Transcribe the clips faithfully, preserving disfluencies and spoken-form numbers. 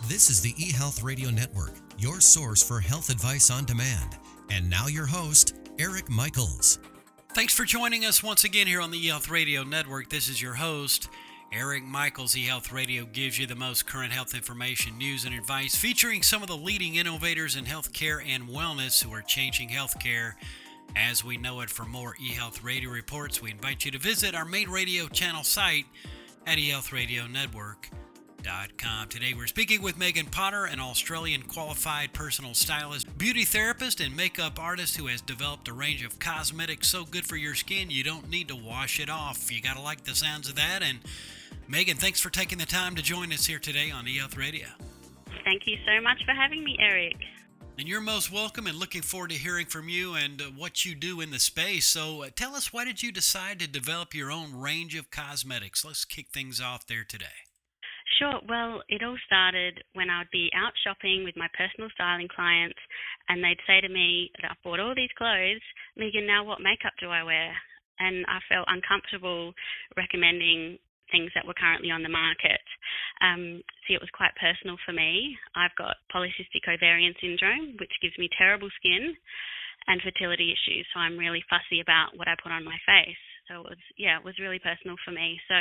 This is the eHealth Radio Network, your source for health advice on demand. And now your host, Eric Michaels. Thanks for joining us once again here on the eHealth Radio Network. This is your host, Eric Michaels. eHealth Radio gives you the most current health information, news, and advice, featuring some of the leading innovators in healthcare and wellness who are changing healthcare as we know it. For more eHealth Radio reports, we invite you to visit our main radio channel site at e health radio network dot com. Today we're speaking with Megan Potter, an Australian qualified personal stylist, beauty therapist, and makeup artist who has developed a range of cosmetics so good for your skin you don't need to wash it off. You gotta like the sounds of that. And Megan, thanks for taking the time to join us here today on eHealth Radio. Thank you so much for having me, Eric. And you're most welcome, and looking forward to hearing from you and uh, what you do in the space. So uh, tell us, why did you decide to develop your own range of cosmetics? Let's kick things off there today. Sure. Well, it all started when I would be out shopping with my personal styling clients, and they'd say to me that I've bought all these clothes, Megan, now what makeup do I wear? And I felt uncomfortable recommending things that were currently on the market. Um, see, it was quite personal for me. I've got polycystic ovarian syndrome, which gives me terrible skin, and fertility issues, so I'm really fussy about what I put on my face. So it was, yeah, it was really personal for me. So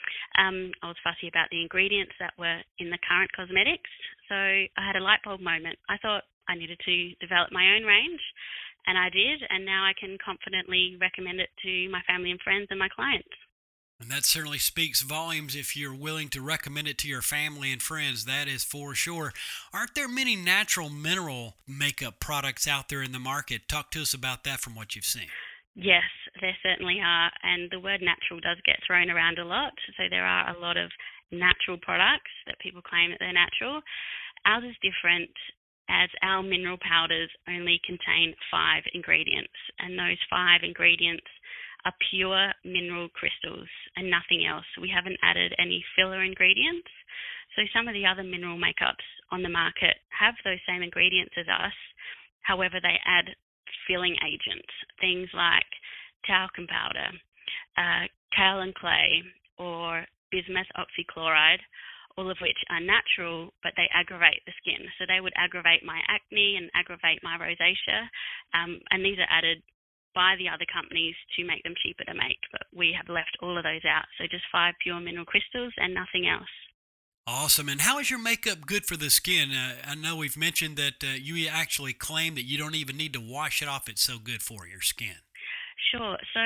um, I was fussy about the ingredients that were in the current cosmetics. So I had a light bulb moment. I thought I needed to develop my own range, and I did, and now I can confidently recommend it to my family and friends and my clients. And that certainly speaks volumes if you're willing to recommend it to your family and friends. That is for sure. Aren't there many natural mineral makeup products out there in the market? Talk to us about that from what you've seen. Yes, there certainly are. And the word natural does get thrown around a lot. So there are a lot of natural products that people claim that they're natural. Ours is different, as our mineral powders only contain five ingredients. And those five ingredients are pure mineral crystals and nothing else. We haven't added any filler ingredients. So some of the other mineral makeups on the market have those same ingredients as us. However, they add filling agents, things like talcum powder, uh, kaolin clay, or bismuth oxychloride, all of which are natural, but they aggravate the skin. So they would aggravate my acne and aggravate my rosacea. Um, and these are added by the other companies to make them cheaper to make, but we have left all of those out. So just five pure mineral crystals and nothing else. Awesome. And how is your makeup good for the skin? Uh, I know we've mentioned that uh, you actually claim that you don't even need to wash it off. It's so good for your skin. Sure. So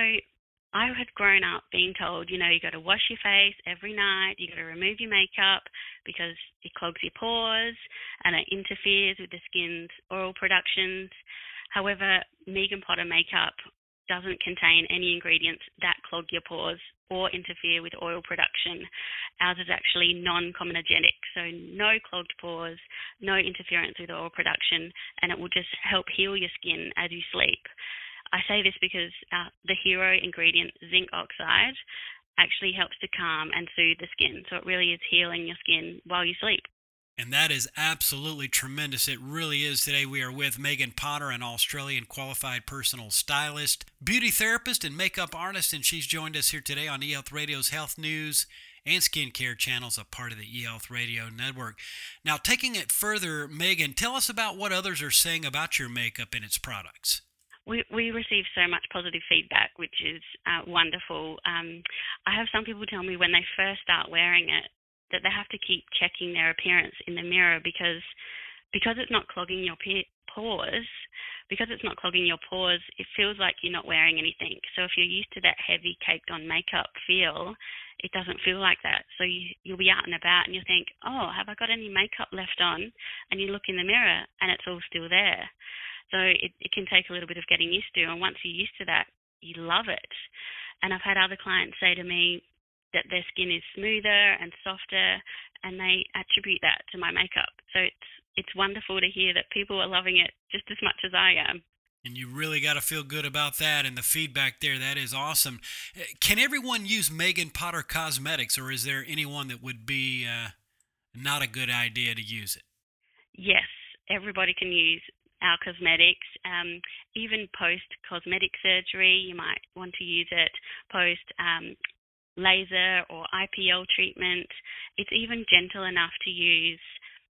I had grown up being told, you know, you got to wash your face every night, you got to remove your makeup because it clogs your pores and it interferes with the skin's oil productions. However, Megan Potter makeup doesn't contain any ingredients that clog your pores or interfere with oil production. Ours is actually non-comedogenic, so no clogged pores, no interference with oil production, and it will just help heal your skin as you sleep. I say this because uh, the hero ingredient, zinc oxide, actually helps to calm and soothe the skin, so it really is healing your skin while you sleep. And that is absolutely tremendous. It really is. Today we are with Megan Potter, an Australian qualified personal stylist, beauty therapist, and makeup artist, and she's joined us here today on eHealth Radio's Health News and Skincare channels, a part of the eHealth Radio Network. Now, taking it further, Megan, tell us about what others are saying about your makeup and its products. We we receive so much positive feedback, which is uh, wonderful. Um, I have some people tell me when they first start wearing it that they have to keep checking their appearance in the mirror because because it's not clogging your pores, because it's not clogging your pores, it feels like you're not wearing anything. So if you're used to that heavy caked on makeup feel, it doesn't feel like that. So you, you'll be out and about and you'll think, oh, have I got any makeup left on? And you look in the mirror and it's all still there. So it, it can take a little bit of getting used to. And once you're used to that, you love it. And I've had other clients say to me that their skin is smoother and softer, and they attribute that to my makeup. So it's it's wonderful to hear that people are loving it just as much as I am. And you really got to feel good about that and the feedback there. That is awesome. Can everyone use Megan Potter Cosmetics, or is there anyone that would be uh, not a good idea to use it? Yes, everybody can use our cosmetics. Um, even post-cosmetic surgery, you might want to use it post um, laser or I P L treatment. It's even gentle enough to use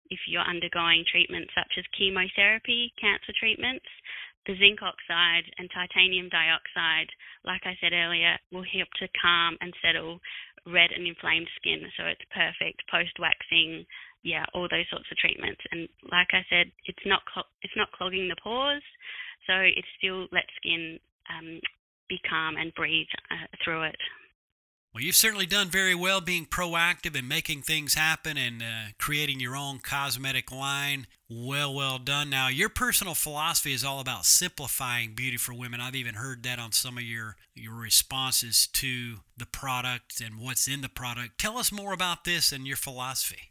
if you're undergoing treatments such as chemotherapy, cancer treatments, the zinc oxide and titanium dioxide, like I said earlier, will help to calm and settle red and inflamed skin. So it's perfect post-waxing, yeah, all those sorts of treatments. And like I said, it's not cl- it's not clogging the pores, so it still lets skin um, be calm and breathe uh, through it. Well, you've certainly done very well being proactive and making things happen and uh, creating your own cosmetic line. Well, well done. Now, your personal philosophy is all about simplifying beauty for women. I've even heard that on some of your, your responses to the product and what's in the product. Tell us more about this and your philosophy.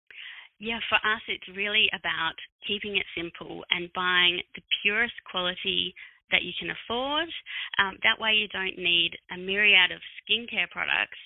Yeah, for us, it's really about keeping it simple and buying the purest quality that you can afford. Um, that way you don't need a myriad of skincare products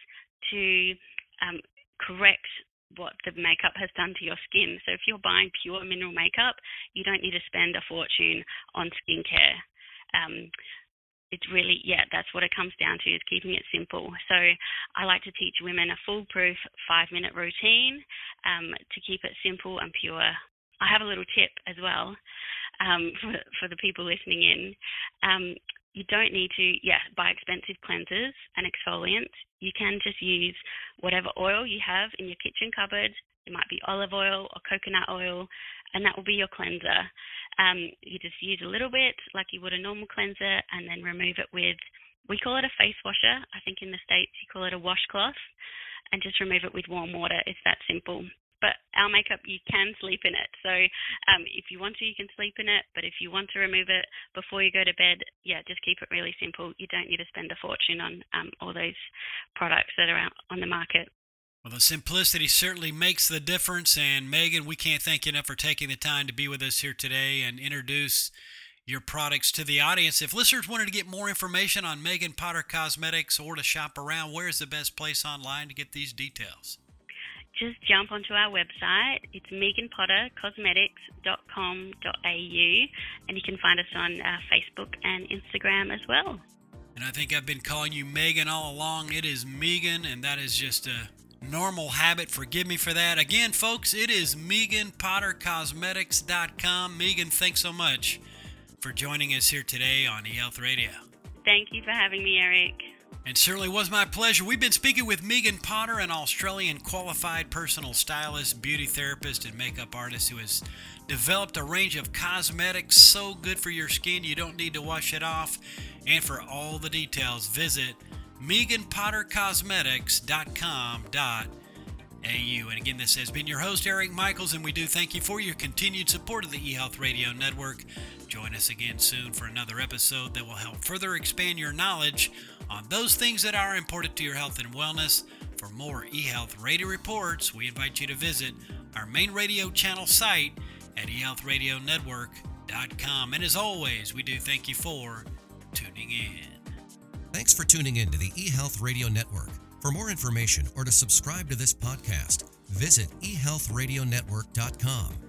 to um, correct what the makeup has done to your skin. So if you're buying pure mineral makeup, you don't need to spend a fortune on skincare. Um, it's really, yeah, that's what it comes down to, is keeping it simple. So I like to teach women a foolproof five-minute routine um, to keep it simple and pure. I have a little tip as well. Um, for, for the people listening in, um, you don't need to, yeah, buy expensive cleansers and exfoliants. You can just use whatever oil you have in your kitchen cupboard. It might be olive oil or coconut oil, and that will be your cleanser. Um, you just use a little bit like you would a normal cleanser, and then remove it with, we call it a face washer. I think in the States you call it a washcloth, and just remove it with warm water. It's that simple. But our makeup, you can sleep in it. So um, if you want to, you can sleep in it. But if you want to remove it before you go to bed, yeah, just keep it really simple. You don't need to spend a fortune on um, all those products that are out on the market. Well, the simplicity certainly makes the difference. And Megan, we can't thank you enough for taking the time to be with us here today and introduce your products to the audience. If listeners wanted to get more information on Megan Potter Cosmetics or to shop around, where is the best place online to get these details? Just jump onto our website. It's megan potter cosmetics dot com dot a u, and you can find us on uh, Facebook and Instagram as well. And I think I've been calling you Megan all along. It is Megan, and that is just a normal habit. Forgive me for that. Again, folks, it is megan potter cosmetics dot com. Megan, thanks so much for joining us here today on eHealth Radio. Thank you for having me, Eric. It certainly was my pleasure. We've been speaking with Megan Potter, an Australian qualified personal stylist, beauty therapist, and makeup artist who has developed a range of cosmetics so good for your skin you don't need to wash it off. And for all the details, visit megan potter cosmetics dot com dot a u. And again, this has been your host, Eric Michaels, and we do thank you for your continued support of the eHealth Radio Network. Join us again soon for another episode that will help further expand your knowledge on those things that are important to your health and wellness. For more eHealth Radio reports, we invite you to visit our main radio channel site at e health radio network dot com. And as always, we do thank you for tuning in. Thanks for tuning in to the eHealth Radio Network. For more information or to subscribe to this podcast, visit e health radio network dot com.